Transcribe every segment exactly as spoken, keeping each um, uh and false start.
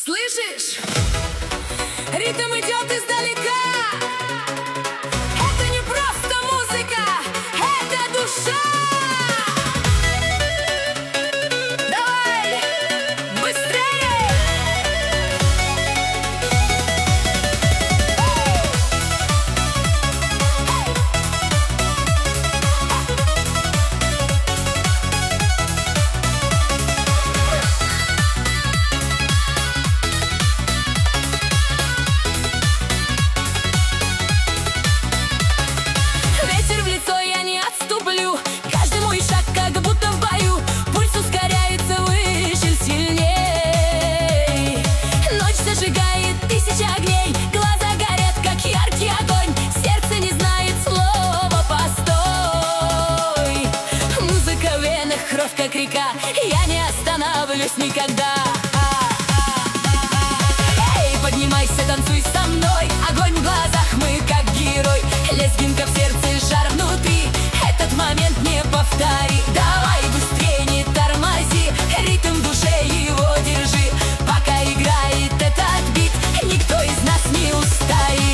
Слышишь? Ритм идет издалека. Это не просто музыка, это душа. Давай, быстрее! Ветер в лицо, я не отступлю. Каждый мой шаг как будто в бою. Пульс ускоряется выше, сильней. Ночь зажигает тысячи огней. Глаза горят, как яркий огонь. Сердце не знает слова «постой». Музыка в венах, кровь как река. Я не остановлюсь никогда. Эй, поднимайся, танцуй со мной. Огонь в глазах, мы как герой. Лезгинка в сердце, жар внутри. Этот момент не повтори. Давай быстрее, не тормози. Ритм в душе, его держи. Пока играет этот бит, никто из нас не устоит.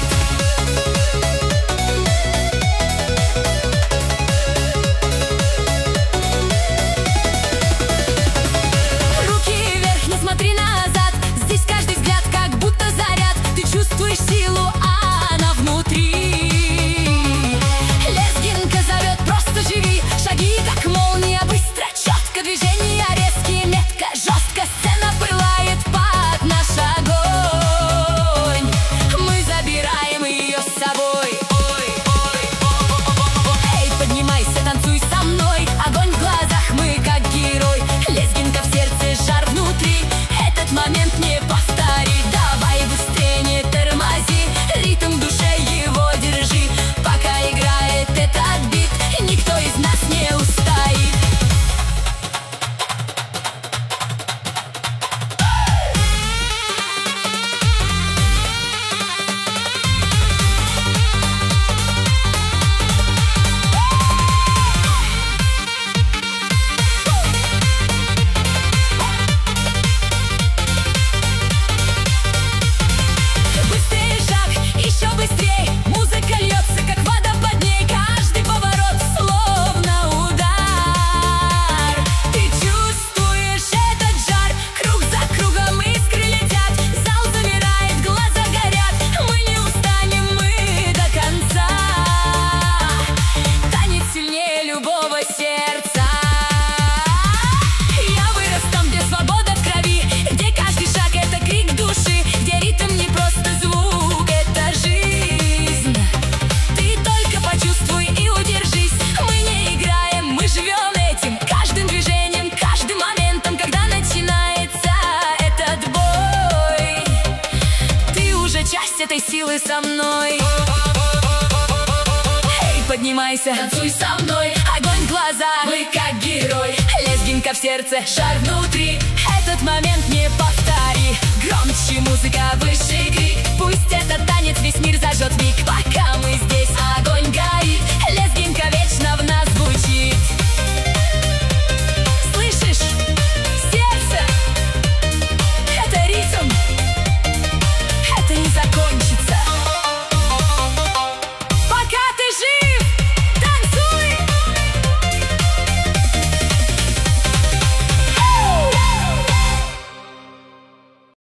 Руки вверх, не смотри назад. Здесь каждый взгляд как будто заряд. Ты чувствуешь силу, а она внутри. Лезгинка зовет, просто живи. Шаги как молния, быстро, четко. Движения резкие, метко, жестко. Сцена пылает под наш огонь. Мы забираем ее с собой. Ой, ой, эй, поднимайся, танцуй со мной. Огонь в глазах, мы как герой. Лезгинка в сердце, жар внутри. Этот момент не повторить. Давай быстрее, не тормози. Ритм в душе, его держи. Пока играет этот бит, никто из нас не устоит. Быстрее шаг, еще быстрее. Музыка льется, как вода под ней. Каждый поворот словно удар. Ты чувствуешь этот жар. Круг за кругом искры летят. Зал замирает, глаза горят. Мы не устанем, мы до конца. Танец сильнее любого сердца. Я вырос там, где свобода в крови, где каждый шаг это крик души, где ритм не просто звук, это жизнь. Ты только почувствуй и удержись. Мы не играем, мы живем этим. Каждым движением, каждым моментом, когда начинается этот бой. Ты уже часть этой силы со мной. Эй, поднимайся, танцуй со мной. Огонь в глаза, мы как герой. Лезгинка в сердце, жар внутри. Этот момент не повторить.